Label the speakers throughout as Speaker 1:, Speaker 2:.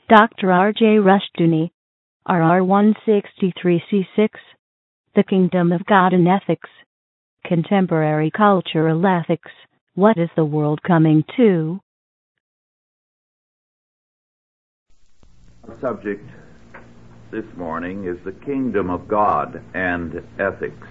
Speaker 1: Dr. R.J. Rushdoony, RR 163C6, The Kingdom of God in Ethics, Contemporary Cultural Ethics, What is the World Coming to?
Speaker 2: Our subject this morning is the Kingdom of God and Ethics.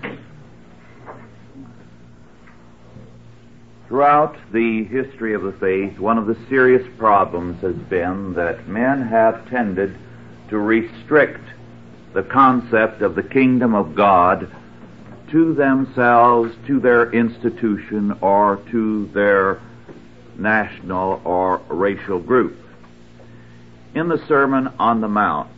Speaker 2: Throughout the history of the faith, one of the serious problems has been that men have tended to restrict the concept of the kingdom of God to themselves, to their institution, or to their national or racial group. In the Sermon on the Mount,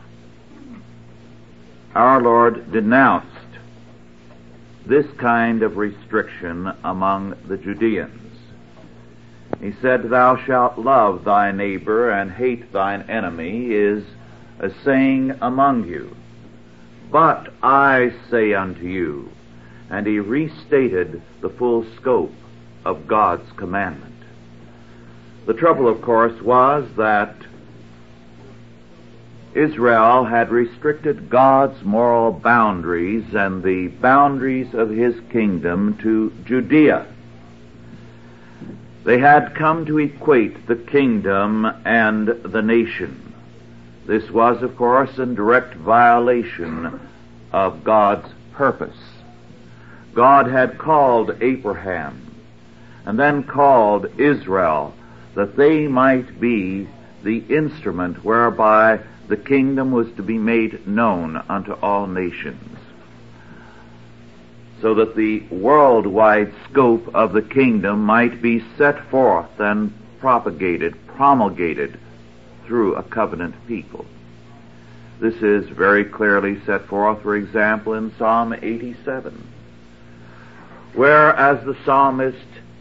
Speaker 2: our Lord denounced this kind of restriction among the Judeans. He said, "Thou shalt love thy neighbor and hate thine enemy," is a saying among you. "But I say unto you," and he restated the full scope of God's commandment. The trouble, of course, was that Israel had restricted God's moral boundaries and the boundaries of his kingdom to Judea. They had come to equate the kingdom and the nation. This was, of course, in direct violation of God's purpose. God had called Abraham and then called Israel that they might be the instrument whereby the kingdom was to be made known unto all nations, so that the worldwide scope of the kingdom might be set forth and promulgated through a covenant people. This is very clearly set forth, for example, in Psalm 87, where, as the psalmist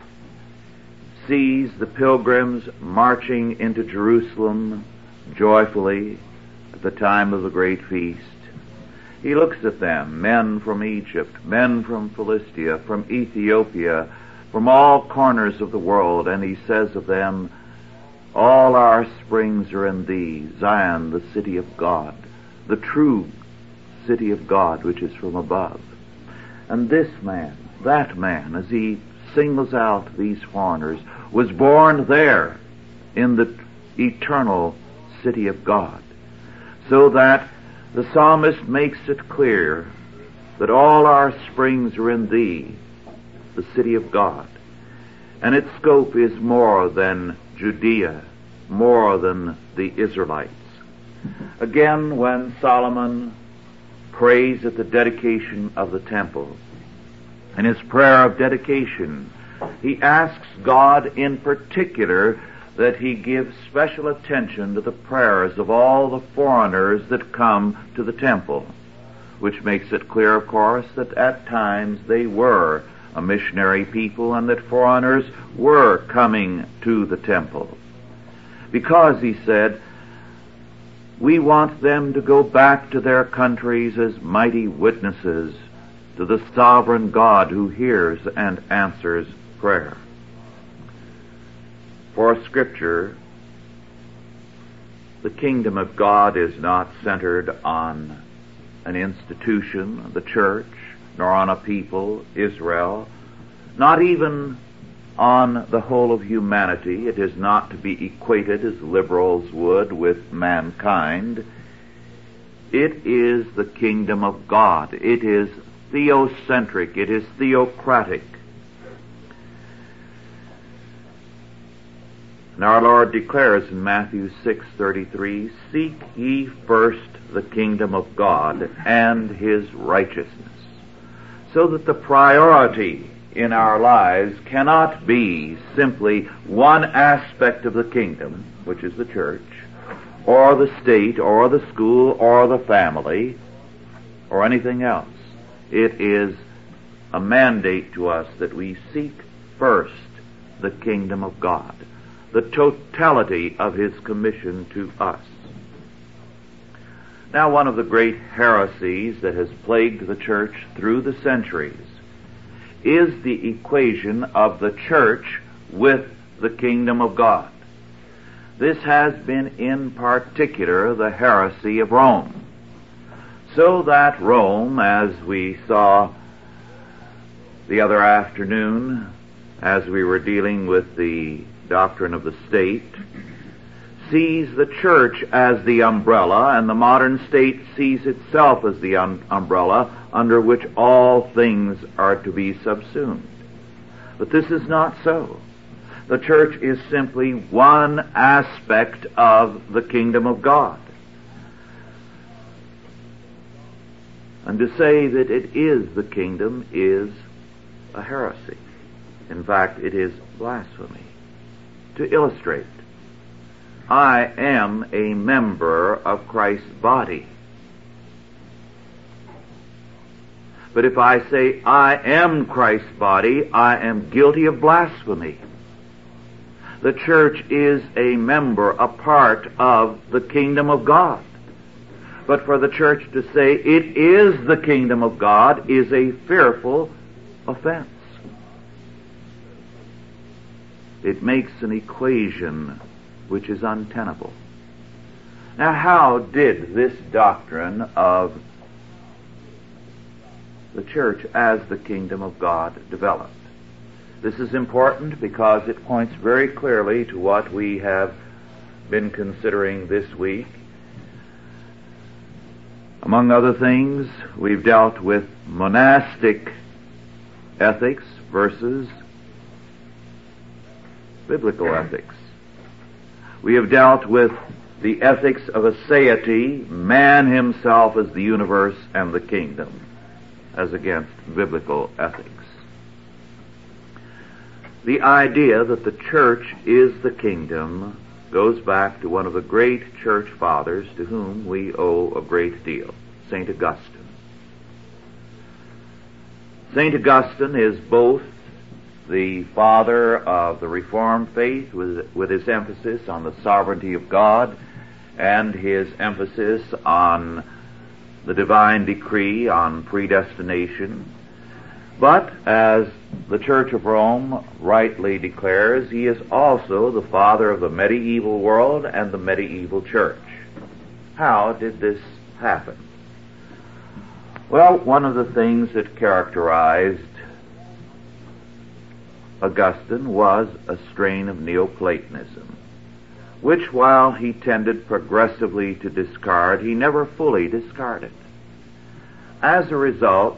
Speaker 2: sees the pilgrims marching into Jerusalem joyfully at the time of the great feast, he looks at them, men from Egypt, men from Philistia, from Ethiopia, from all corners of the world, and he says of them, "All our springs are in thee, Zion, the city of God, the true city of God, which is from above." And this man, that man, as he singles out these foreigners, was born there in the eternal city of God. So that the psalmist makes it clear that all our springs are in thee, the city of God. And its scope is more than Judea, more than the Israelites. Again, when Solomon prays at the dedication of the temple, in his prayer of dedication, he asks God in particular that he gives special attention to the prayers of all the foreigners that come to the temple, which makes it clear, of course, that at times they were a missionary people and that foreigners were coming to the temple. Because, he said, we want them to go back to their countries as mighty witnesses to the sovereign God who hears and answers prayer. For Scripture, the kingdom of God is not centered on an institution, the church, nor on a people, Israel, not even on the whole of humanity. It is not to be equated, as liberals would, with mankind. It is the kingdom of God. It is theocentric. It is theocratic. And our Lord declares in Matthew 6:33, "Seek ye first the kingdom of God and his righteousness," so that the priority in our lives cannot be simply one aspect of the kingdom, which is the church, or the state, or the school, or the family, or anything else. It is a mandate to us that we seek first the kingdom of God, the totality of his commission to us. Now, one of the great heresies that has plagued the church through the centuries is the equation of the church with the kingdom of God. This has been in particular the heresy of Rome. So that Rome, as we saw the other afternoon, as we were dealing with the doctrine of the state, sees the church as the umbrella, and the modern state sees itself as the umbrella under which all things are to be subsumed. But this is not so. The church is simply one aspect of the kingdom of God. And to say that it is the kingdom is a heresy. In fact, it is blasphemy. To illustrate, I am a member of Christ's body. But if I say I am Christ's body, I am guilty of blasphemy. The church is a member, a part of the kingdom of God. But for the church to say it is the kingdom of God is a fearful offense. It makes an equation which is untenable. Now, how did this doctrine of the church as the kingdom of God develop? This is important because it points very clearly to what we have been considering this week. Among other things, we've dealt with monastic ethics versus biblical ethics. We have dealt with the ethics of aseity, man himself as the universe and the kingdom, as against biblical ethics. The idea that the church is the kingdom goes back to one of the great church fathers to whom we owe a great deal, St. Augustine. St. Augustine is both the father of the Reformed faith with his emphasis on the sovereignty of God and his emphasis on the divine decree, on predestination. But, as the Church of Rome rightly declares, he is also the father of the medieval world and the medieval church. How did this happen? Well, one of the things that characterized Augustine was a strain of Neoplatonism, which, while he tended progressively to discard, he never fully discarded. As a result,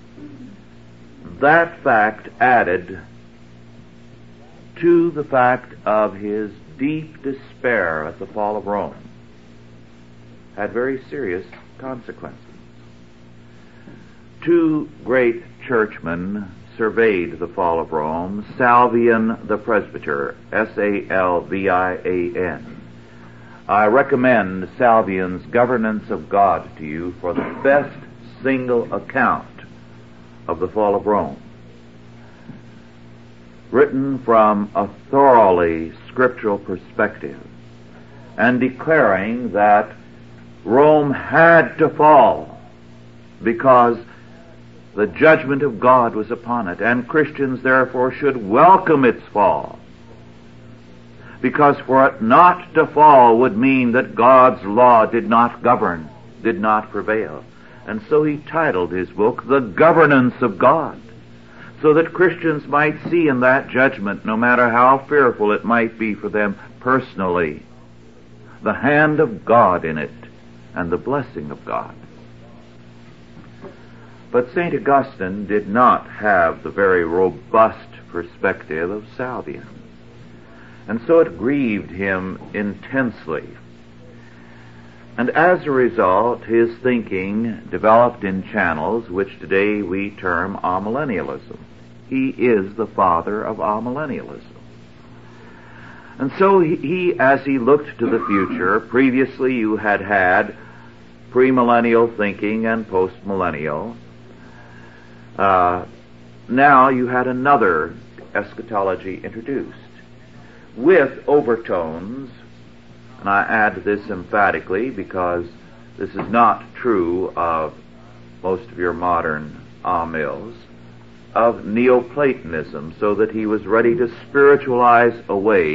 Speaker 2: that fact added to the fact of his deep despair at the fall of Rome had very serious consequences. Two great churchmen surveyed the fall of Rome. Salvian the presbyter, Salvian. I recommend Salvian's Governance of God to you for the best single account of the fall of Rome, written from a thoroughly scriptural perspective, and declaring that Rome had to fall because the judgment of God was upon it, and Christians therefore should welcome its fall, because for it not to fall would mean that God's law did not govern, did not prevail. And so he titled his book, The Governance of God, so that Christians might see in that judgment, no matter how fearful it might be for them personally, the hand of God in it and the blessing of God. But St. Augustine did not have the very robust perspective of Salvian, and so it grieved him intensely. And as a result, his thinking developed in channels which today we term amillennialism. He is the father of amillennialism. And so he, as he looked to the future, previously you had premillennial thinking and postmillennial. Now you had another eschatology introduced with overtones, and I add this emphatically because this is not true of most of your modern amils, of Neoplatonism, so that he was ready to spiritualize away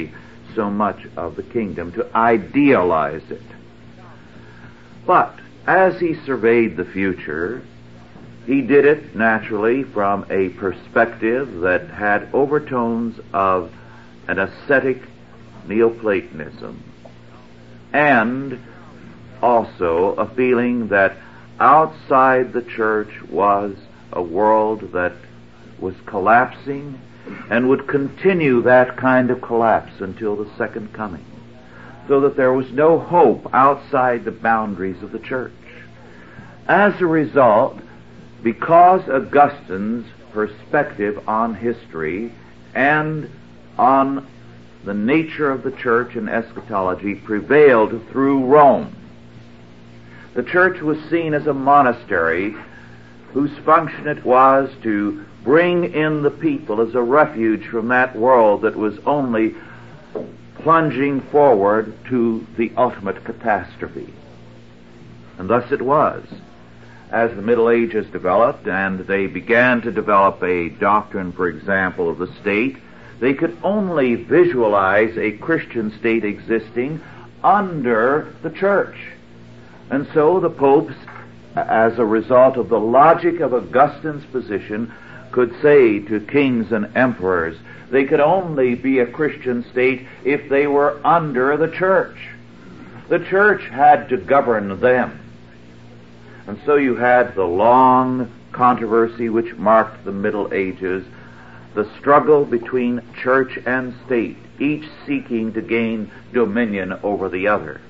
Speaker 2: so much of the kingdom, to idealize it. But as he surveyed the future, he did it naturally from a perspective that had overtones of an ascetic Neoplatonism, and also a feeling that outside the church was a world that was collapsing and would continue that kind of collapse until the second coming, so that there was no hope outside the boundaries of the church. As a result, because Augustine's perspective on history and on the nature of the church and eschatology prevailed through Rome, the church was seen as a monastery whose function it was to bring in the people as a refuge from that world that was only plunging forward to the ultimate catastrophe. And thus it was. As the Middle Ages developed and they began to develop a doctrine, for example, of the state, they could only visualize a Christian state existing under the church. And so the popes, as a result of the logic of Augustine's position, could say to kings and emperors, they could only be a Christian state if they were under the church. The church had to govern them. And so you had the long controversy which marked the Middle Ages, the struggle between church and state, each seeking to gain dominion over the other.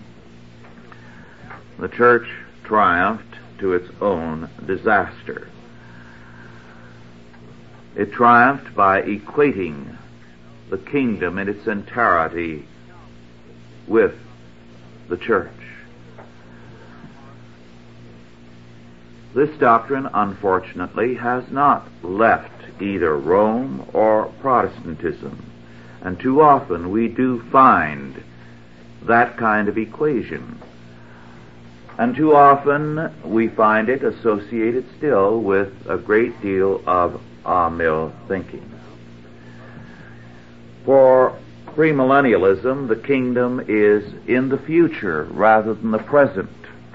Speaker 2: The church triumphed to its own disaster. It triumphed by equating the kingdom in its entirety with the church. This doctrine, unfortunately, has not left either Rome or Protestantism, and too often we do find that kind of equation. And too often we find it associated still with a great deal of mill thinking. For premillennialism, the kingdom is in the future rather than the present.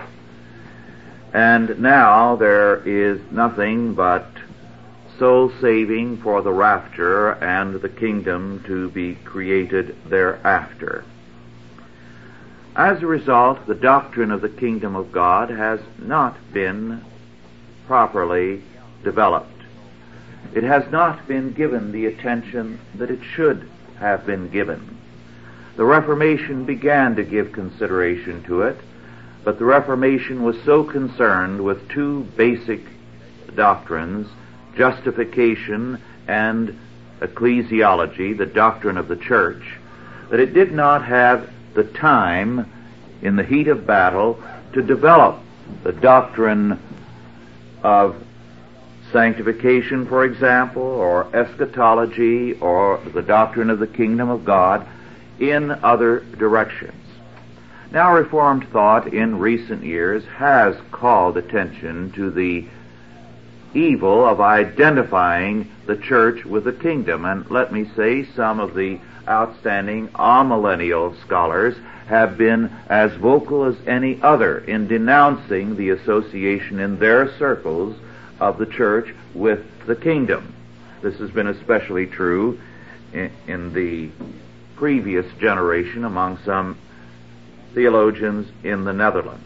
Speaker 2: And now there is nothing but soul saving for the rapture and the kingdom to be created thereafter. As a result, the doctrine of the kingdom of God has not been properly developed. It has not been given the attention that it should have been given. The Reformation began to give consideration to it, but the Reformation was so concerned with two basic doctrines, justification and ecclesiology, the doctrine of the church, that it did not have the time in the heat of battle to develop the doctrine of sanctification, for example, or eschatology, or the doctrine of the kingdom of God in other directions. Now, Reformed thought in recent years has called attention to the evil of identifying the church with the kingdom. And let me say, some of the outstanding amillennial scholars have been as vocal as any other in denouncing the association in their circles of the church with the kingdom. This has been especially true in the previous generation among some theologians in the Netherlands.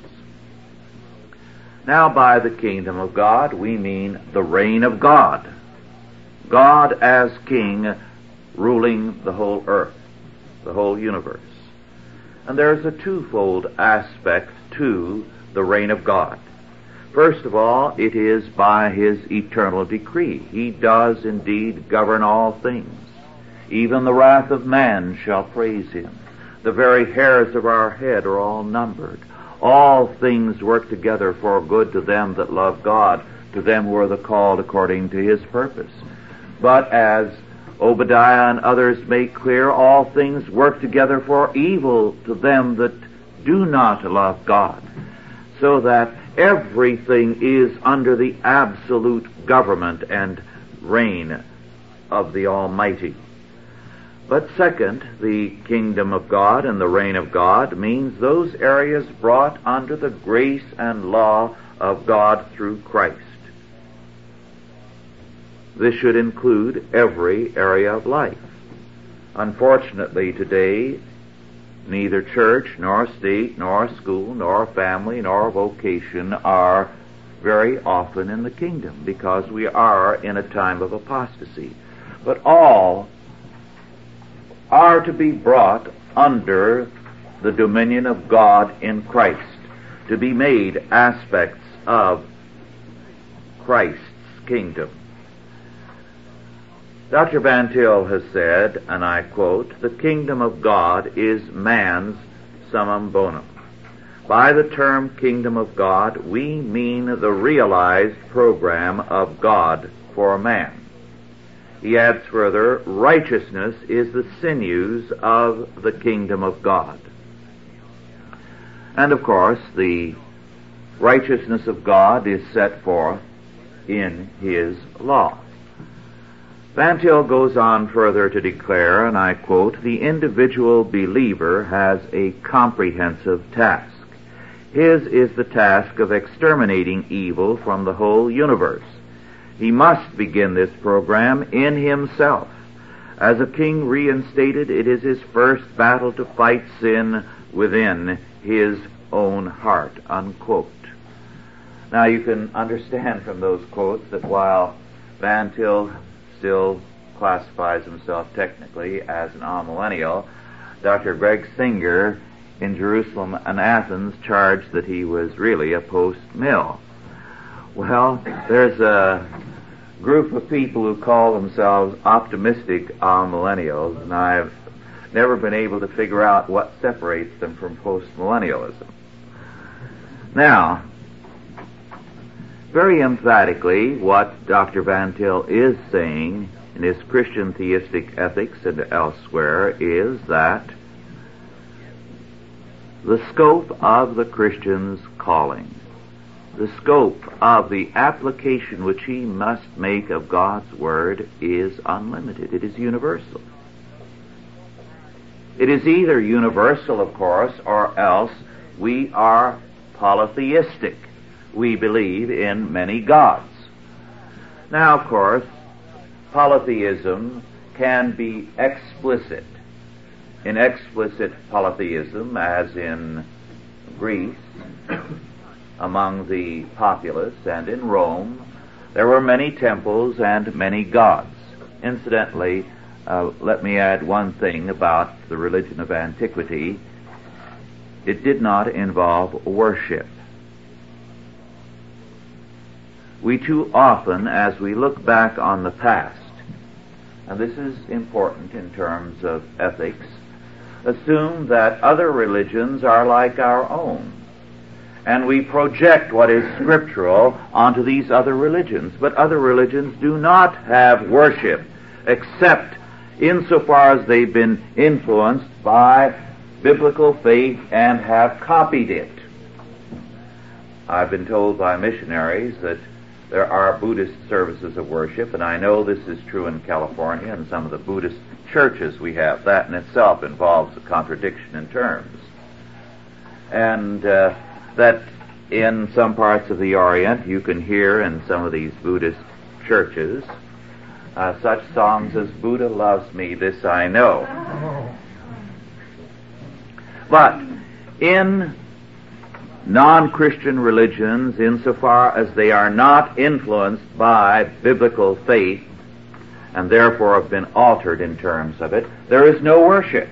Speaker 2: Now, by the kingdom of God, we mean the reign of God. God as king ruling the whole earth, the whole universe. And there's a twofold aspect to the reign of God. First of all, it is by his eternal decree. He does indeed govern all things. Even the wrath of man shall praise him. The very hairs of our head are all numbered. All things work together for good to them that love God, to them who are the called according to his purpose. But as Obadiah and others make clear, all things work together for evil to them that do not love God, so that everything is under the absolute government and reign of the Almighty. But second, the kingdom of God and the reign of God means those areas brought under the grace and law of God through Christ. This should include every area of life. Unfortunately today, neither church, nor state, nor school, nor family, nor vocation are very often in the kingdom because we are in a time of apostasy. But all are to be brought under the dominion of God in Christ, to be made aspects of Christ's kingdom. Dr. Van Til has said, and I quote, "The kingdom of God is man's summum bonum." By the term kingdom of God, we mean the realized program of God for man. He adds further, righteousness is the sinews of the kingdom of God. And of course, the righteousness of God is set forth in His law. Van Til goes on further to declare, and I quote, "The individual believer has a comprehensive task. His is the task of exterminating evil from the whole universe. He must begin this program in himself. As a king reinstated, it is his first battle to fight sin within his own heart," unquote. Now you can understand from those quotes that while Van Til still classifies himself technically as an amillennial, Dr. Greg Singer in Jerusalem and Athens charged that he was really a post-mill. Well, there's a group of people who call themselves optimistic millennials, and I've never been able to figure out what separates them from post-millennialism. Now, very emphatically, what Dr. Van Til is saying in his Christian Theistic Ethics and elsewhere is that the scope of the Christian's calling, the scope of the application which he must make of God's Word is unlimited. It is universal. It is either universal, of course, or else we are polytheistic. We believe in many gods. Now, of course, polytheism can be explicit. In explicit polytheism, as in Greece, among the populace, and in Rome, there were many temples and many gods. Incidentally, let me add one thing about the religion of antiquity. It did not involve worship. We too often, as we look back on the past, and this is important in terms of ethics, assume that other religions are like our own, and we project what is scriptural onto these other religions. But other religions do not have worship, except insofar as they've been influenced by biblical faith and have copied it. I've been told by missionaries that there are Buddhist services of worship, and I know this is true in California and some of the Buddhist churches we have. That in itself involves a contradiction in terms. And that in some parts of the Orient you can hear in some of these Buddhist churches such songs as "Buddha loves me, this I know." But in non-Christian religions, insofar as they are not influenced by biblical faith and therefore have been altered in terms of it, there is no worship.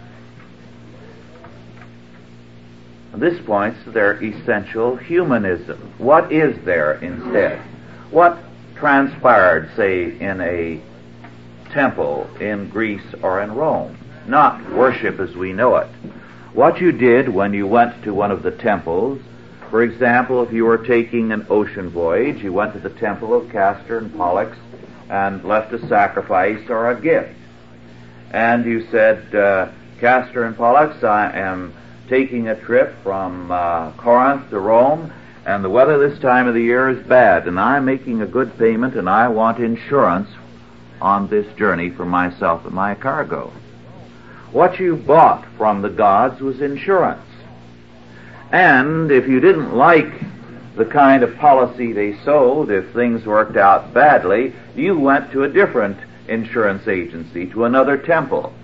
Speaker 2: This points to their essential humanism. What is there instead? What transpired, say, in a temple in Greece or in Rome? Not worship as we know it. What you did when you went to one of the temples, for example, if you were taking an ocean voyage, you went to the temple of Castor and Pollux and left a sacrifice or a gift. And you said, "Castor and Pollux, I am taking a trip from Corinth to Rome, and the weather this time of the year is bad, and I'm making a good payment, and I want insurance on this journey for myself and my cargo. What you bought from the gods was insurance. And if you didn't like the kind of policy they sold, if things worked out badly, you went to a different insurance agency, to another temple.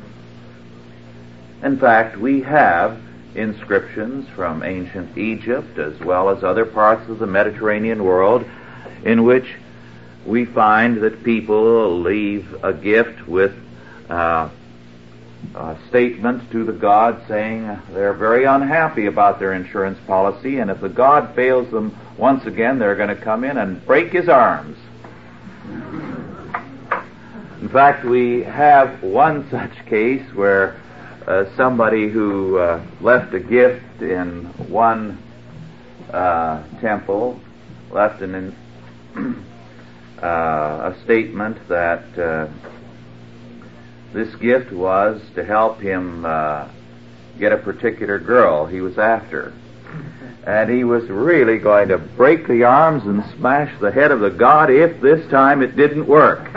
Speaker 2: In fact, we have inscriptions from ancient Egypt as well as other parts of the Mediterranean world in which we find that people leave a gift with a statement to the god saying they're very unhappy about their insurance policy, and if the god fails them once again, they're going to come in and break his arms. In fact, we have one such case where somebody who left a gift in one temple left a statement that this gift was to help him get a particular girl he was after. And he was really going to break the arms and smash the head of the god if this time it didn't work.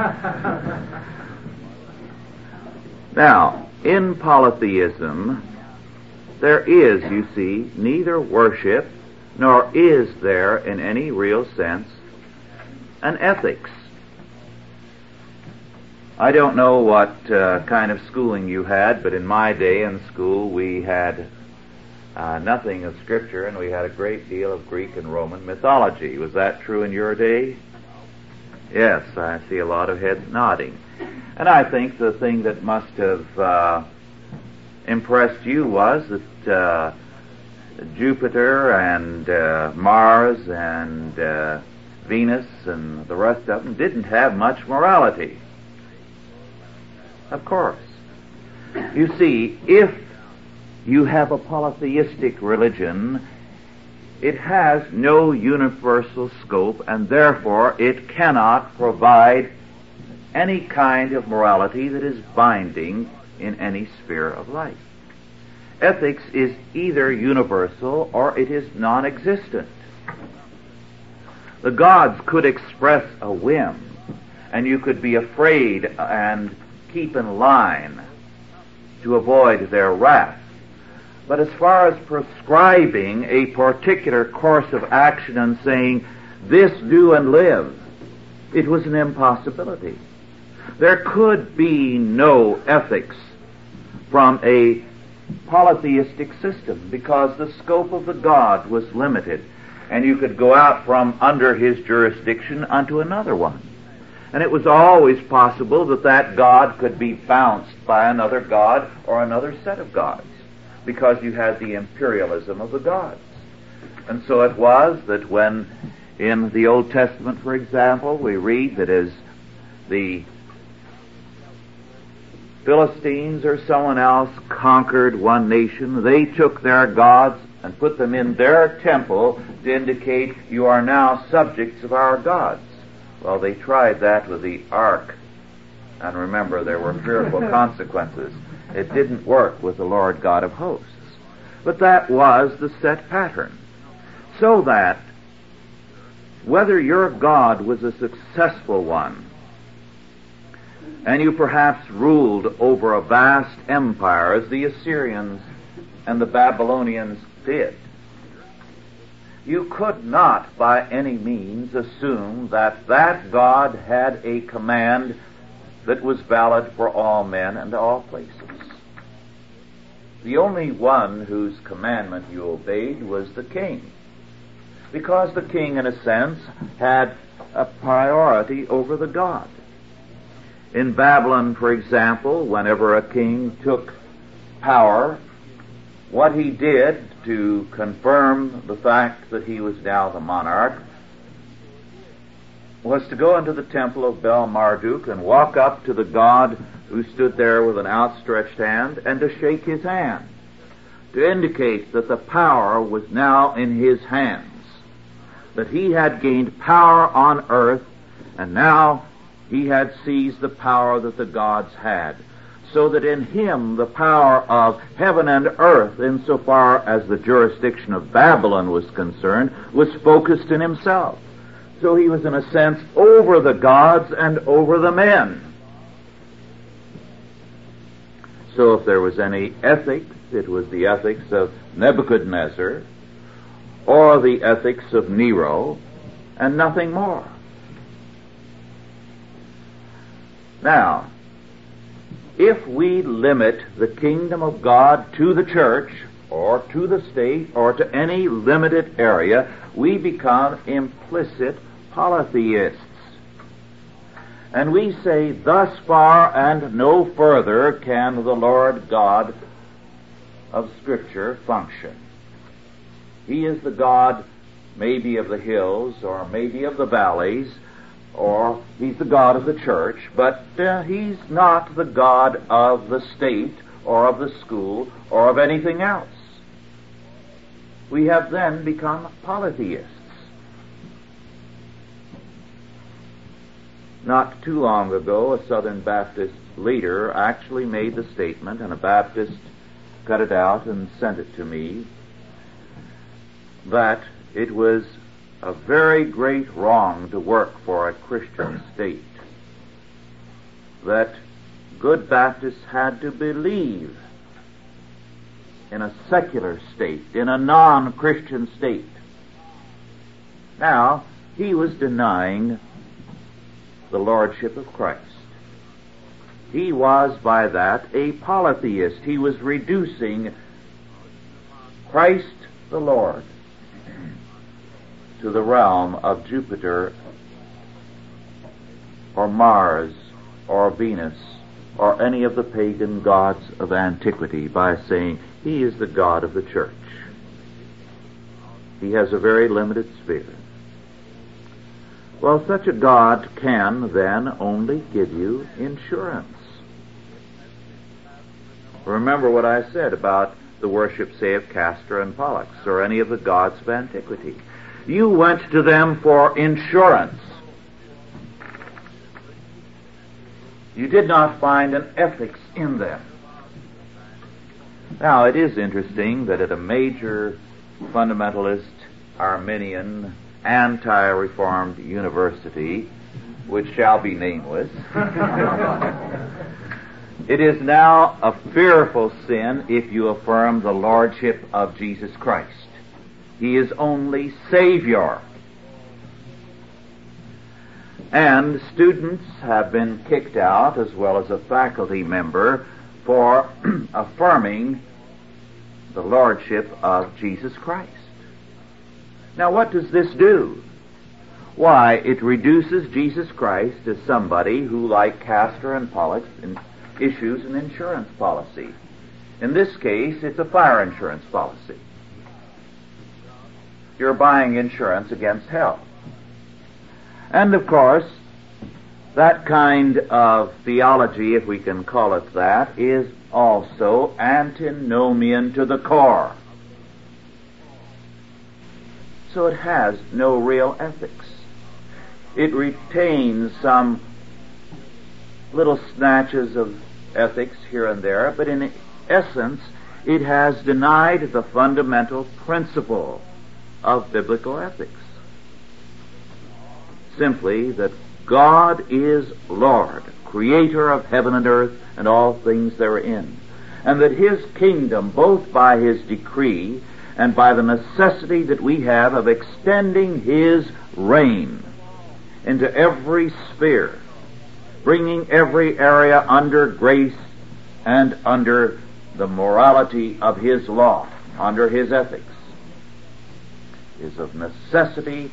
Speaker 2: Now, in polytheism, there is, you see, neither worship nor is there, in any real sense, an ethics. I don't know what kind of schooling you had, but in my day in school we had nothing of Scripture, and we had a great deal of Greek and Roman mythology. Was that true in your day? Yes, I see a lot of heads nodding. And I think the thing that must have impressed you was that Jupiter and Mars and Venus and the rest of them didn't have much morality. Of course. You see, if you have a polytheistic religion, it has no universal scope, and therefore it cannot provide any kind of morality that is binding in any sphere of life. Ethics is either universal or it is non-existent. The gods could express a whim, and you could be afraid and keep in line to avoid their wrath. But as far as prescribing a particular course of action and saying, this do and live, it was an impossibility. There could be no ethics from a polytheistic system because the scope of the god was limited, and you could go out from under his jurisdiction unto another one. And it was always possible that that god could be bounced by another god or another set of gods, because you had the imperialism of the gods. And so it was that when in the Old Testament, for example, we read that as the Philistines or someone else conquered one nation, they took their gods and put them in their temple to indicate you are now subjects of our gods. Well, they tried that with the ark, and remember, there were fearful consequences. It didn't work with the Lord God of hosts. But that was the set pattern. So that whether your God was a successful one, and you perhaps ruled over a vast empire as the Assyrians and the Babylonians did, you could not by any means assume that that God had a command that was valid for all men and all places. The only one whose commandment you obeyed was the king, because the king, in a sense, had a priority over the god. In Babylon, for example, whenever a king took power, what he did to confirm the fact that he was now the monarch was to go into the temple of Bel Marduk and walk up to the god who stood there with an outstretched hand and to shake his hand, to indicate that the power was now in his hands, that he had gained power on earth, and now he had seized the power that the gods had, so that in him the power of heaven and earth, insofar as the jurisdiction of Babylon was concerned, was focused in himself. So he was, in a sense, over the gods and over the men. So if there was any ethics, it was the ethics of Nebuchadnezzar or the ethics of Nero, and nothing more. Now, if we limit the kingdom of God to the church, or to the state, or to any limited area, we become implicit polytheists. And we say, thus far and no further can the Lord God of Scripture function. He is the God maybe of the hills, or maybe of the valleys, or he's the God of the church, but he's not the God of the state, or of the school, or of anything else. We have then become polytheists. Not too long ago, a Southern Baptist leader actually made the statement, and a Baptist cut it out and sent it to me, that it was a very great wrong to work for a Christian state. That good Baptists had to believe in a secular state, in a non-Christian state. Now, he was denying the lordship of Christ. He was, by that, a polytheist. He was reducing Christ the Lord to the realm of Jupiter or Mars or Venus or any of the pagan gods of antiquity by saying he is the God of the church. He has a very limited sphere. Well, such a God can then only give you insurance. Remember what I said about the worship, say, of Castor and Pollux or any of the gods of antiquity. You went to them for insurance. You did not find an ethics in them. Now, it is interesting that at a major fundamentalist, Arminian, anti-reformed university, which shall be nameless, it is now a fearful sin if you affirm the lordship of Jesus Christ. He is only Savior. And students have been kicked out, as well as a faculty member, for affirming the lordship of Jesus Christ. Now, what does this do? Why, it reduces Jesus Christ as somebody who, like Castor and Pollux, issues an insurance policy. In this case, it's a fire insurance policy. You're buying insurance against hell. And, of course, that kind of theology, if we can call it that, is also antinomian to the core. So it has no real ethics. It retains some little snatches of ethics here and there, but in essence, it has denied the fundamental principle of biblical ethics. Simply that God is Lord, creator of heaven and earth and all things therein, and that His kingdom, both by His decree and by the necessity that we have of extending His reign into every sphere, bringing every area under grace and under the morality of His law, under His ethics, is of necessity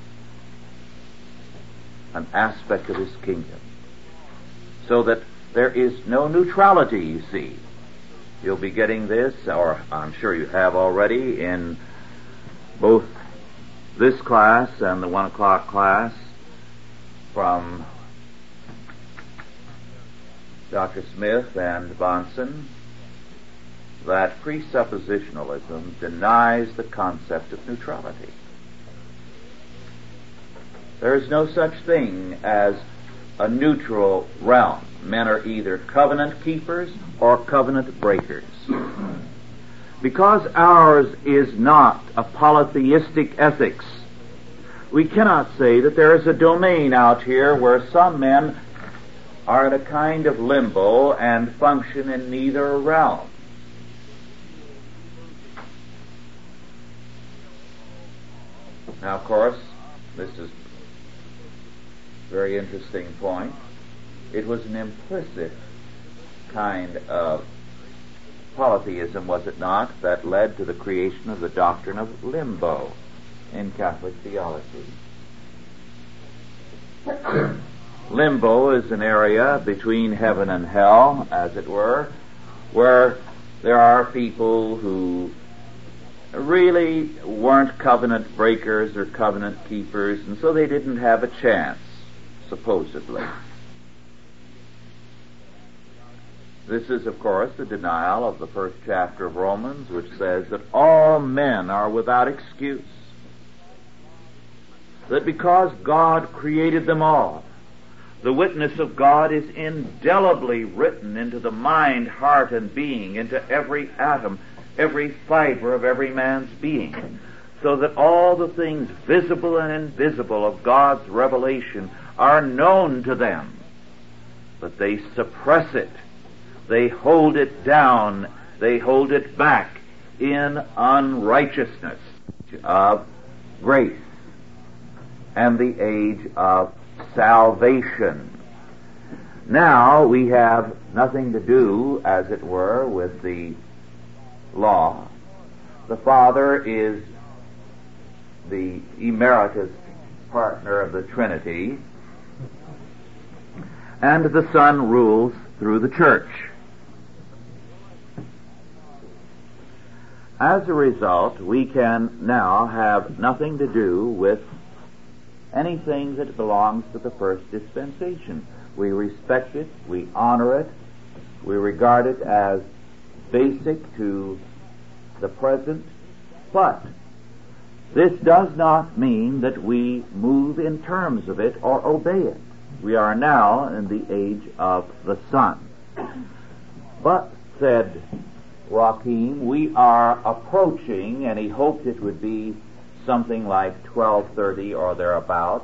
Speaker 2: an aspect of His kingdom. So that there is no neutrality, you see. You'll be getting this, or I'm sure you have already, in both this class and the 1 o'clock class from Dr. Smith and Bahnsen, that presuppositionalism denies the concept of neutrality. There is no such thing as a neutral realm. Men are either covenant keepers or covenant breakers. Because ours is not a polytheistic ethics, We cannot say that there is a domain out here where some men are in a kind of limbo and function in neither realm. Now, of course, this is a very interesting point. It was an implicit kind of polytheism, was it not, that led to the creation of the doctrine of limbo in Catholic theology. Limbo is an area between heaven and hell, as it were, where there are people who really weren't covenant breakers or covenant keepers, and so they didn't have a chance, supposedly. This is, of course, the denial of the first chapter of Romans, which says that all men are without excuse. That because God created them all, the witness of God is indelibly written into the mind, heart, and being, into every atom, every fiber of every man's being, so that all the things visible and invisible of God's revelation are known to them, but they suppress it. They hold it down, they hold it back in unrighteousness of grace and the age of salvation. Now we have nothing to do, as it were, with the law. The Father is the emeritus partner of the Trinity, and the Son rules through the church. As a result, we can now have nothing to do with anything that belongs to the first dispensation. We respect it, we honor it, we regard it as basic to the present, but this does not mean that we move in terms of it or obey it. We are now in the age of the Son. But, said Joachim, we are approaching, and he hoped it would be something like 1230 or thereabouts,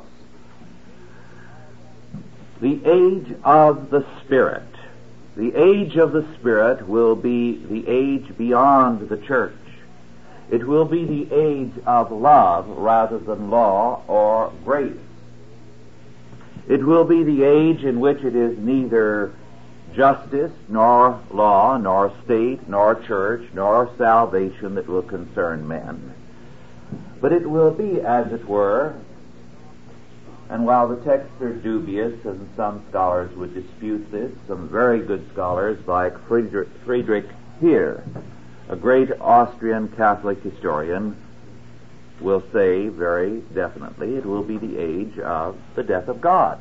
Speaker 2: the age of the Spirit. The age of the Spirit will be the age beyond the church. It will be the age of love rather than law or grace. It will be the age in which it is neither justice, nor law, nor state, nor church, nor salvation that will concern men. But it will be, as it were, and while the texts are dubious, and some scholars would dispute this, some very good scholars like Friedrich Heer, a great Austrian Catholic historian, will say very definitely it will be the age of the death of God.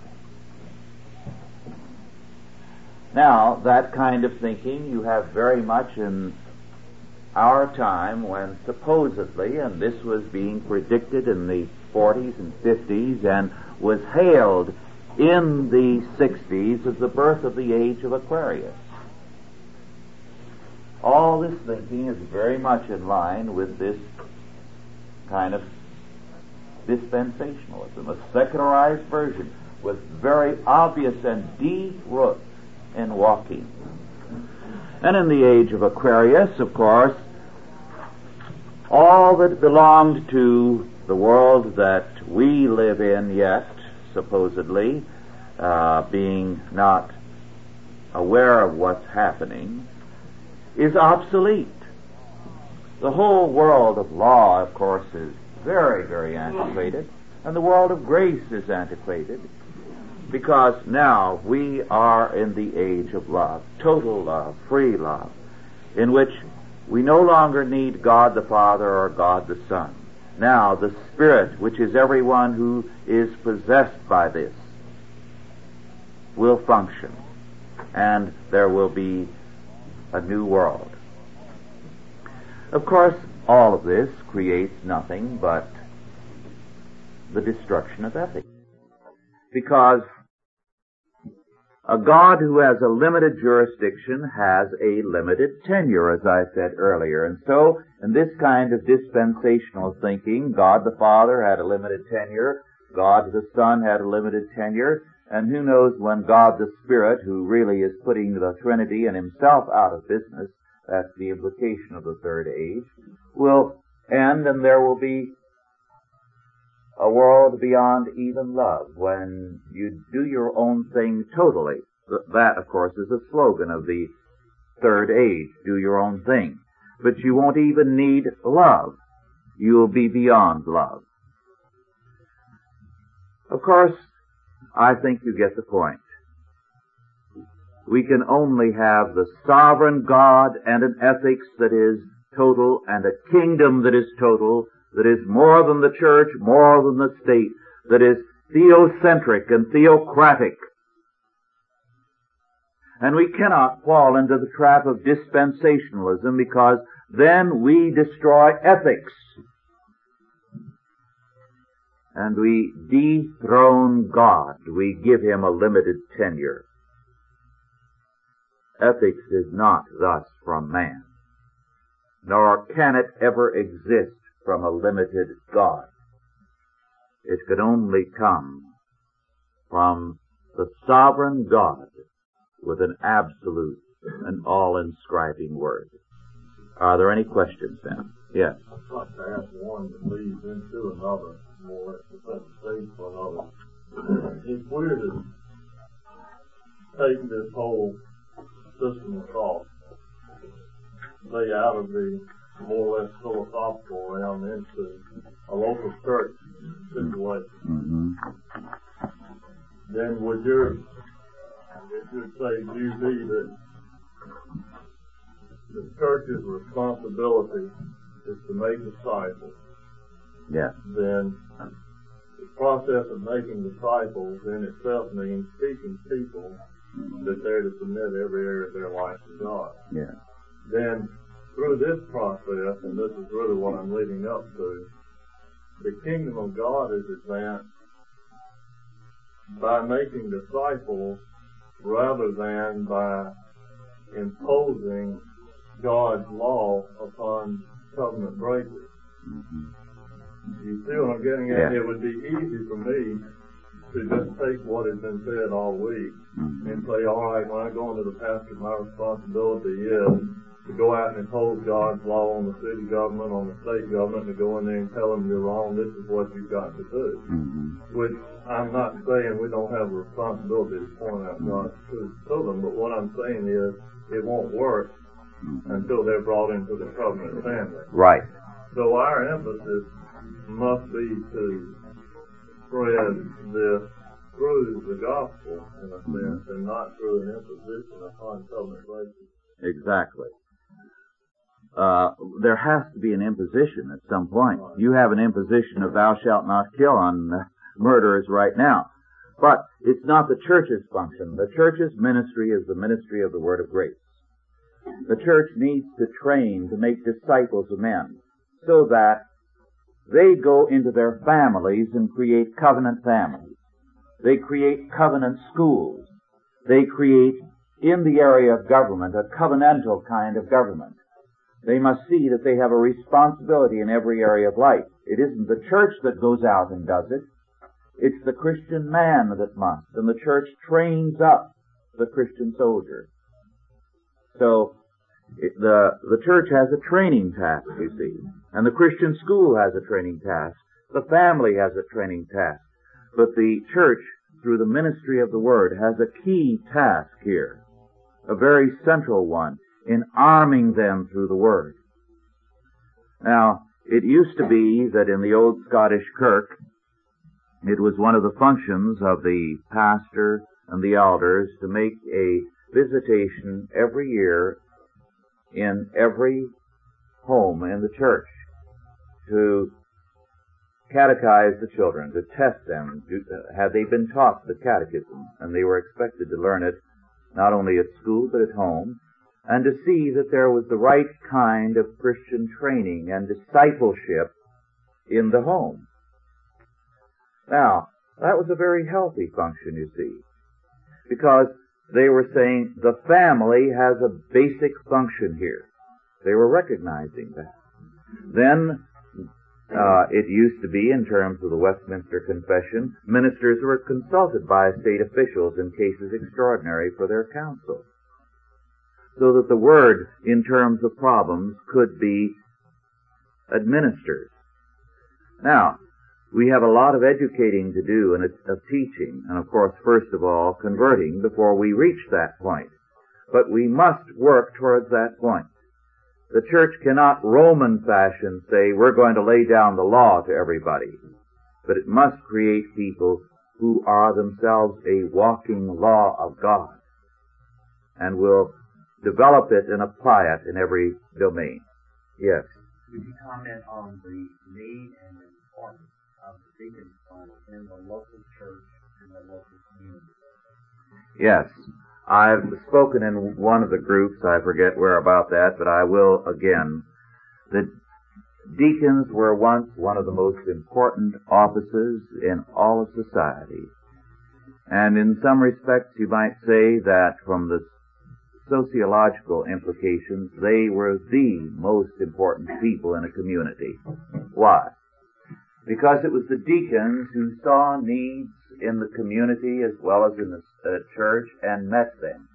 Speaker 2: Now, that kind of thinking you have very much in our time, when supposedly, and this was being predicted in the 40s and 50s and was hailed in the 60s as the birth of the age of Aquarius. All this thinking is very much in line with this kind of dispensationalism, a secularized version with very obvious and deep roots in walking. And in the age of Aquarius, of course, all that belonged to the world that we live in yet, supposedly, being not aware of what's happening, is obsolete. The whole world of law, of course, is very, very antiquated, and the world of grace is antiquated, because now we are in the age of love, total love, free love, in which we no longer need God the Father or God the Son. Now the Spirit, which is everyone who is possessed by this, will function, and there will be a new world. Of course, all of this creates nothing but the destruction of ethics, because A God who has a limited jurisdiction has a limited tenure, as I said earlier. And so, in this kind of dispensational thinking, God the Father had a limited tenure, God the Son had a limited tenure, and who knows when God the Spirit, who really is putting the Trinity and Himself out of business, that's the implication of the third age, will end, and there will be a world beyond even love, when you do your own thing totally. That, of course, is a slogan of the third age, do your own thing. But you won't even need love. You'll be beyond love. Of course, I think you get the point. We can only have the sovereign God and an ethics that is total and a kingdom that is total, that is more than the church, more than the state, that is theocentric and theocratic. And we cannot fall into the trap of dispensationalism, because then we destroy ethics. And we dethrone God. We give Him a limited tenure. Ethics is not thus from man, nor can it ever exist from a limited God. It could only come from the sovereign God with an absolute and all-inscribing word. Are there any questions then? Yes.
Speaker 3: I'd like to ask one that leads into another, more to set the stage for another. If we're to take this whole system of thought, say out of the more or less philosophical realm into a local church situation, then would your view be that the church's responsibility is to make disciples?
Speaker 2: Yes.
Speaker 3: Then the process of making disciples in itself means teaching people that they're to submit every area of their life to God.
Speaker 2: Yes.
Speaker 3: Then through this process, and this is really what I'm leading up to, the kingdom of God is advanced by making disciples rather than by imposing God's law upon covenant breakers. You see what I'm getting at?
Speaker 2: Yeah.
Speaker 3: It would be easy for me to just take what has been said all week and say, all right, when I go into the pastor, my responsibility is to go out and impose God's law on the city government, on the state government, to go in there and tell them you're wrong, this is what you've got to do. Which I'm not saying we don't have a responsibility to point out God's truth to them, but what I'm saying is it won't work until they're brought into the covenant family.
Speaker 2: Right.
Speaker 3: So our emphasis must be to spread this through the gospel, in a sense, and not through an imposition upon covenant breakers.
Speaker 2: Exactly. There has to be an imposition at some point. You have an imposition of thou shalt not kill on murderers right now. But it's not the church's function. The church's ministry is the ministry of the word of grace. The church needs to train to make disciples of men so that they go into their families and create covenant families. They create covenant schools. They create, in the area of government, a covenantal kind of government. They must see that they have a responsibility in every area of life. It isn't the church that goes out and does it. It's the Christian man that must, and the church trains up the Christian soldier. So, the church has a training task, you see, and the Christian school has a training task. The family has a training task. But the church, through the ministry of the Word, has a key task here, a very central one, in arming them through the Word. Now, it used to be that in the old Scottish kirk, it was one of the functions of the pastor and the elders to make a visitation every year in every home in the church to catechize the children, to test them. Had they been taught the catechism? And they were expected to learn it not only at school but at home, and to see that there was the right kind of Christian training and discipleship in the home. Now, that was a very healthy function, you see, because they were saying the family has a basic function here. They were recognizing that. Then, it used to be, in terms of the Westminster Confession, ministers were consulted by state officials in cases extraordinary for their counsel, so that the word, in terms of problems, could be administered. Now, we have a lot of educating to do and of teaching, and of course, first of all, converting before we reach that point. But we must work towards that point. The church cannot Roman fashion say, we're going to lay down the law to everybody. But it must create people who are themselves a walking law of God and will develop it and apply it in every domain. Yes.
Speaker 4: Would you comment on the need and importance of the deacon's role in the local church and the local community?
Speaker 2: Yes. I've spoken in one of the groups, I forget where about that, but I will again. The deacons were once one of the most important offices in all of society. And in some respects you might say that from the sociological implications, they were the most important people in a community. Why? Because it was the deacons who saw needs in the community as well as in the church and met them.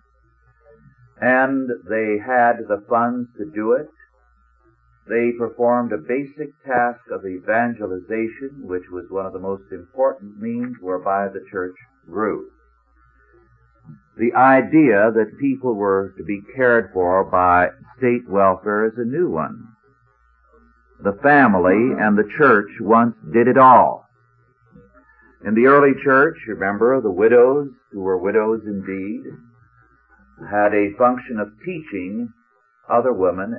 Speaker 2: And they had the funds to do it. They performed a basic task of evangelization, which was one of the most important means whereby the church grew. The idea that people were to be cared for by state welfare is a new one. The family and the church once did it all. In the early church, remember, the widows, who were widows indeed, had a function of teaching other women,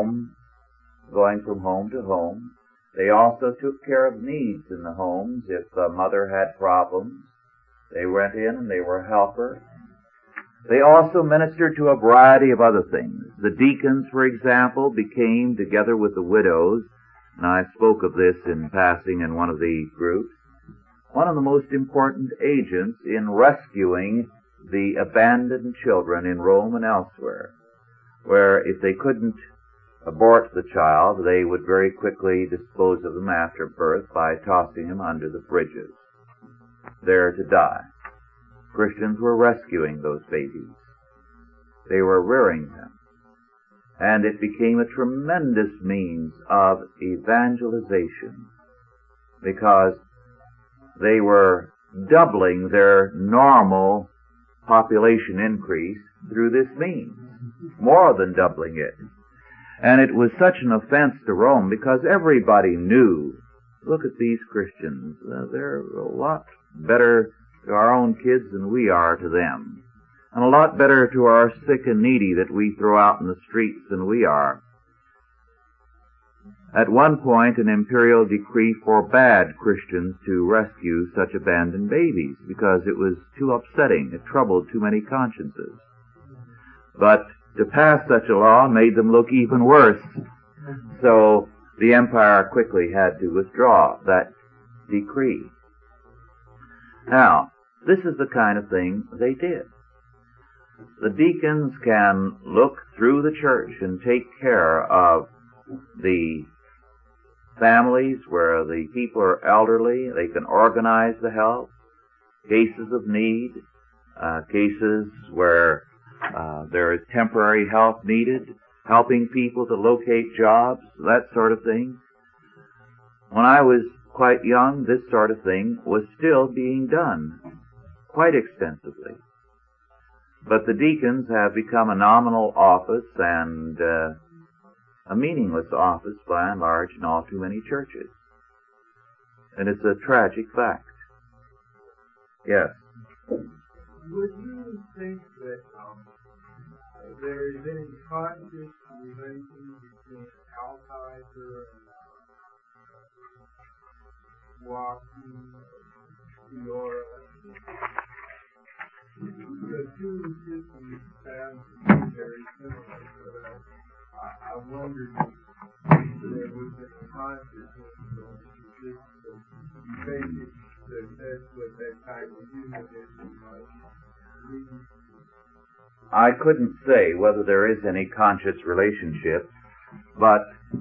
Speaker 2: going from home to home. They also took care of needs in the homes. If the mother had problems, they went in and they were a helper. They also ministered to a variety of other things. The deacons, for example, became, together with the widows, and I spoke of this in passing in one of the groups, one of the most important agents in rescuing the abandoned children in Rome and elsewhere, where if they couldn't abort the child, they would very quickly dispose of them after birth by tossing him under the bridges, there to die. Christians were rescuing those babies. They were rearing them. And it became a tremendous means of evangelization because they were doubling their normal population increase through this means, more than doubling it. And it was such an offense to Rome because everybody knew, look at these Christians, they're a lot better to our own kids than we are to them, and a lot better to our sick and needy that we throw out in the streets than we are. At one point, an imperial decree forbade Christians to rescue such abandoned babies because it was too upsetting. It troubled too many consciences. But to pass such a law made them look even worse. So the empire quickly had to withdraw that decree. Now, this is the kind of thing they did. The deacons can look through the church and take care of the families where the people are elderly. They can organize the help, cases of need, cases where there is temporary help needed, helping people to locate jobs, that sort of thing. When I was quite young, this sort of thing was still being done quite extensively. But the deacons have become a nominal office and a meaningless office by and large in all too many churches. And it's a tragic fact. Yes.
Speaker 3: Would you think that there is any conscious relation between Alzheimer and walking, Fiora? The two systems sound to be very similar, but I wondered if there was a consciousness of the system. You think that that's what that kind of humanism might lead
Speaker 2: I couldn't say whether there is any conscious relationship, but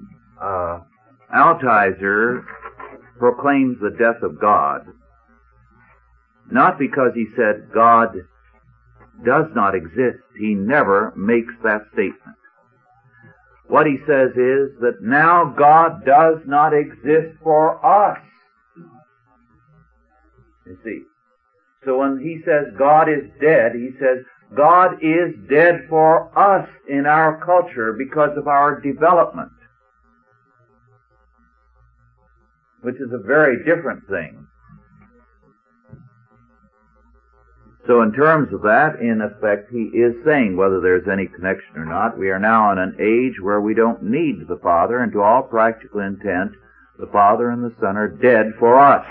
Speaker 2: Altizer proclaims the death of God, not because he said God does not exist. He never makes that statement. What he says is that now God does not exist for us. You see. So when he says God is dead, he says God is dead for us in our culture because of our development, which is a very different thing. So in terms of that, in effect, he is saying whether there's any connection or not, we are now in an age where we don't need the Father, and to all practical intent, the Father and the Son are dead for us.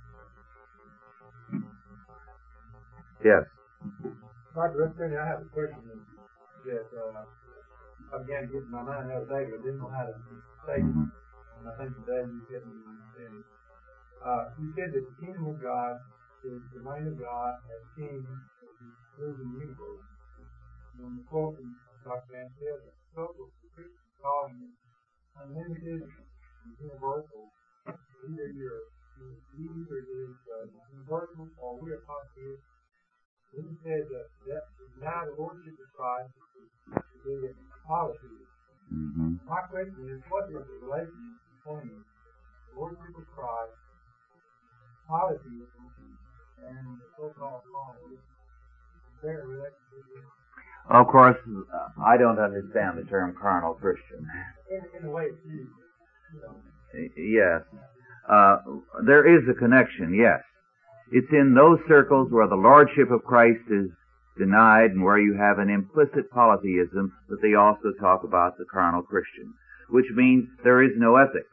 Speaker 2: Yes.
Speaker 5: Dr. Rustini, I have a question that I began to get in my mind the other day, but I didn't know how to say it. And I think today you get me understanding. You said that the kingdom of God is the reign of God as King of the moving universe. And the quote from Dr. Van said that the scope of the Christian calling is unlimited and universal. Either it is universal or we are positive. Then he said that now the Lordship of Christ is the polytheism.
Speaker 2: Mm-hmm.
Speaker 5: My question is, what is the relationship between the Lordship of Christ, polytheism, and the so-called monotheism? Is there a relationship?
Speaker 2: Of course, I don't understand the term carnal Christian.
Speaker 5: In a way, it's used.
Speaker 2: Yes. There is a connection, yes. It's in those circles where the Lordship of Christ is denied and where you have an implicit polytheism that they also talk about the carnal Christian, which means there is no ethics.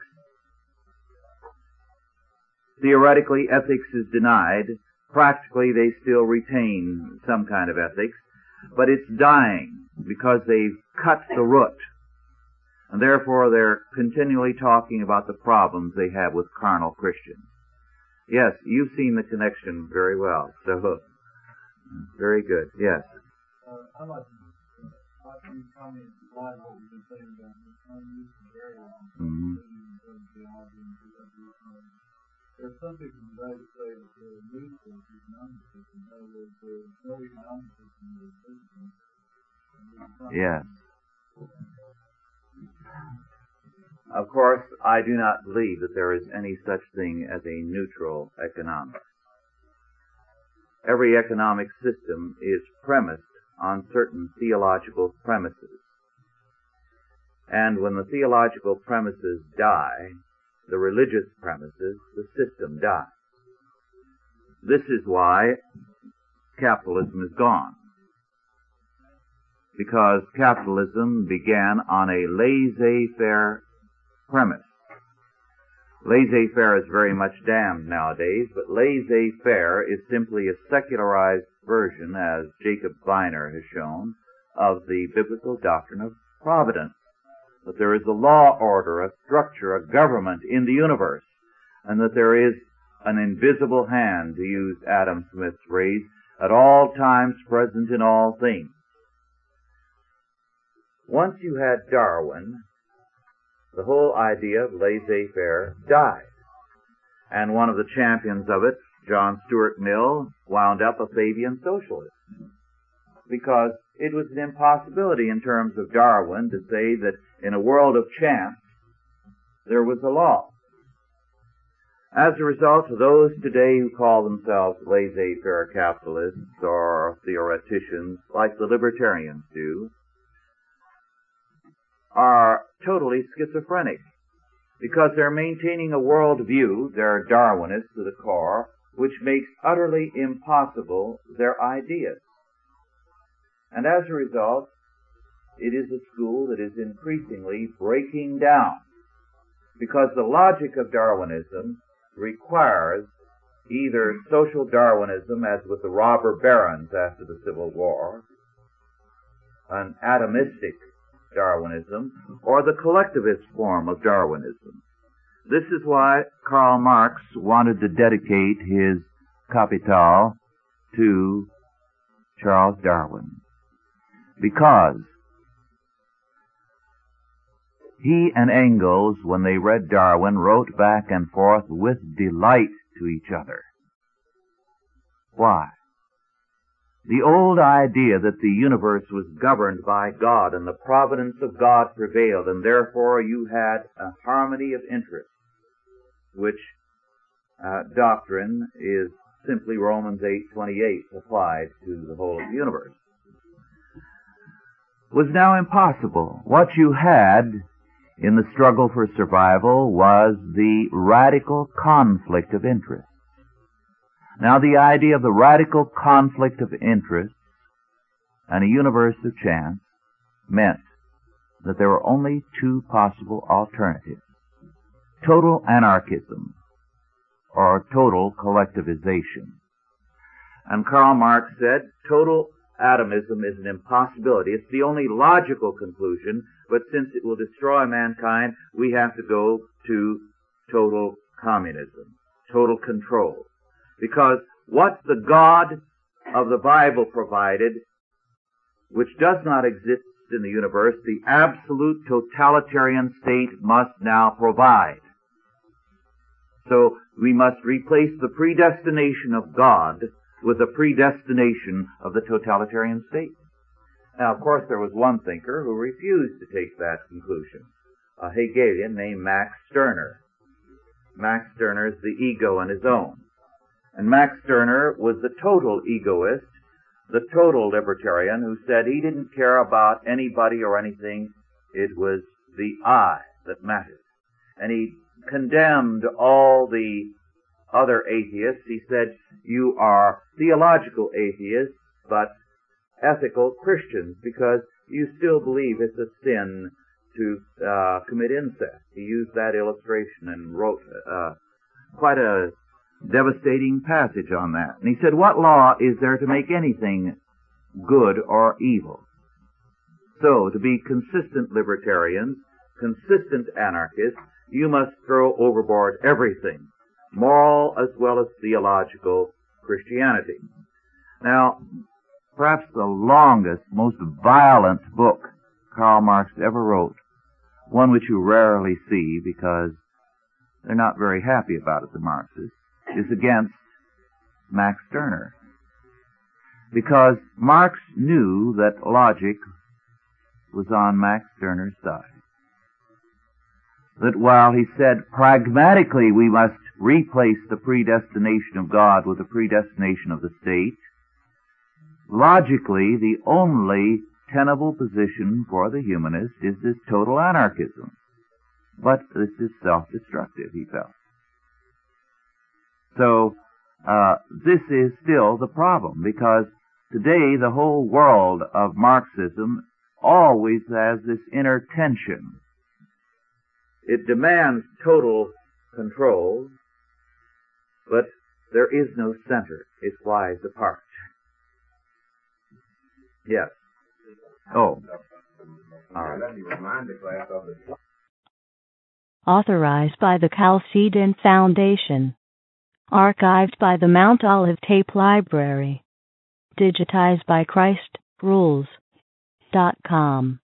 Speaker 2: Theoretically, ethics is denied. Practically, they still retain some kind of ethics, but it's dying because they've cut the root. And therefore, they're continually talking about the problems they have with carnal Christians. Yes, you've seen the connection very well. So, very good. Yes.
Speaker 5: I'd like to comment on what we've been saying about this unused and very long.
Speaker 2: Mm-hmm.
Speaker 5: There's some people today that say that the news is economic system. In other words, there's no economic system in the system.
Speaker 2: Yes. Of course, I do not believe that there is any such thing as a neutral economics. Every economic system is premised on certain theological premises. And when the theological premises die, the religious premises, the system dies. This is why capitalism is gone. Because capitalism began on a laissez-faire premise. Laissez-faire is very much damned nowadays, but laissez-faire is simply a secularized version, as Jacob Viner has shown, of the biblical doctrine of providence. That there is a law order, a structure, a government in the universe, and that there is an invisible hand, to use Adam Smith's phrase, at all times present in all things. Once you had Darwin, the whole idea of laissez-faire died. And one of the champions of it, John Stuart Mill, wound up a Fabian socialist. Because it was an impossibility in terms of Darwin to say that in a world of chance, there was a law. As a result, those today who call themselves laissez-faire capitalists or theoreticians, like the libertarians do, are totally schizophrenic because they're maintaining a world view, they're Darwinists to the core, which makes utterly impossible their ideas. And as a result, it is a school that is increasingly breaking down because the logic of Darwinism requires either social Darwinism, as with the robber barons after the Civil War, an atomistic Darwinism, or the collectivist form of Darwinism. This is why Karl Marx wanted to dedicate his Kapital to Charles Darwin. because he and Engels, when they read Darwin, wrote back and forth with delight to each other. Why? The old idea that the universe was governed by God and the providence of God prevailed, and therefore you had a harmony of interest, which doctrine is simply Romans 8:28 applied to the whole of the universe, was now impossible. What you had in the struggle for survival was the radical conflict of interest. Now, the idea of the radical conflict of interest and a universe of chance meant that there were only two possible alternatives: total anarchism or total collectivization. And Karl Marx said total atomism is an impossibility. It's the only logical conclusion, but since it will destroy mankind, we have to go to total communism, total control. Because what the God of the Bible provided, which does not exist in the universe, the absolute totalitarian state must now provide. So we must replace the predestination of God with the predestination of the totalitarian state. Now, of course, there was one thinker who refused to take that conclusion, a Hegelian named Max Stirner. Max Stirner is the ego on his own. And Max Stirner was the total egoist, the total libertarian, who said he didn't care about anybody or anything. It was the I that mattered. And he condemned all the other atheists. He said, you are theological atheists, but ethical Christians, because you still believe it's a sin to commit incest. He used that illustration and wrote quite a devastating passage on that. And he said, what law is there to make anything good or evil? So, to be consistent libertarians, consistent anarchists, you must throw overboard everything, moral as well as theological Christianity. Now, perhaps the longest, most violent book Karl Marx ever wrote, one which you rarely see because they're not very happy about it, the Marxists, is against Max Stirner. Because Marx knew that logic was on Max Stirner's side. That while he said pragmatically we must replace the predestination of God with the predestination of the state, logically the only tenable position for the humanist is this total anarchism. But this is self-destructive, he felt. So, this is still the problem, because today the whole world of Marxism always has this inner tension. It demands total control, but there is no center. It flies apart. Yes. Oh. All right.
Speaker 1: Authorized by the Chalcedon Foundation. Archived by the Mount Olive Tape Library. Digitized by ChristRules.com.